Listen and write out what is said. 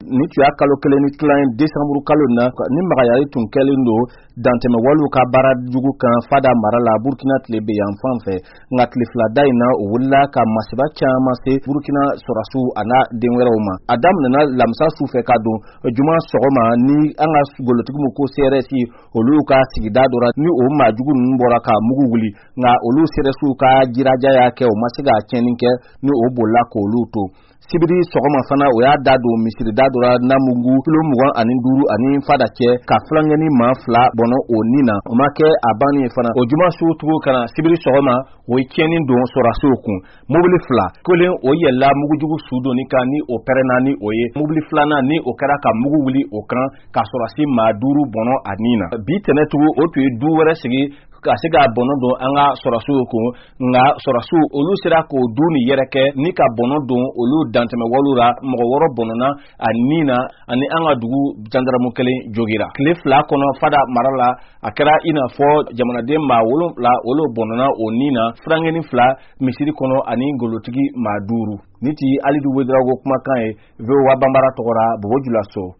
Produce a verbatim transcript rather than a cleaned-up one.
ni tun y'a kalo kelen ni tila décembre kalo na ni magayali tun kɛlen don dantɛmɛ waliw ka baara jugu kan fada mara la Burkina tile bɛ yan fan fɛ nka tile fila da in na o wulila ka masiba caman se Burkina sɔrɔsiw a n'a den wɛrɛw ma a daminɛna lamisa su fɛ ka don juma sɔgɔma ni an ka golotigiw ko C R S olu ka sigida dɔ la ni o maajugu ninnu bɔra ka mugu wuli nka olu C R S ka jiraja y'a kɛ o ma se ka tiɲɛni kɛ ni o bolila k'olu to sibiri sɔgɔma fana o y'a da don misirida dɔ la Namungu kilo mugan ani duuru ani fada cɛ ka filankɛni maa fila bɔnɔ o ni na o ma kɛ a bannen ye fana o juma su tugu kana sibiri sɔgɔma o ye tiɲɛni don sɔrɔsiw kun mobili fila kolen o yɛlɛla mugujugu su donni kan ni o pɛrɛnna ni o ye mobili filanan ni o kɛra ka mugu wuli o kan ka sɔrɔsi maa duuru bɔnɔ a ni na bi tɛnɛ tugu o tun ye du wɛrɛ sigi ka se ka bɔnɔ don an ka sɔrɔsiw kun nka sɔrɔsiw olu sera k'o du ni yɛrɛ kɛ ni ka bɔnɔ don olu dantɛmɛ waliw la mɔgɔ wɔɔrɔ bɔnɔna a ni na ani an ka dugu jandarmu kelen jogira tile fila kɔnɔ fada mara la a kɛra i n'a fɔ jamanaden maa wolonwula olu bɔnɔna o ni na furankɛni fila misiri kɔnɔ ani golotigi maa duuru ni ti Alidu Wederawogo kumakan ye V O A Banbara tɔgɔra Bobo Julaso.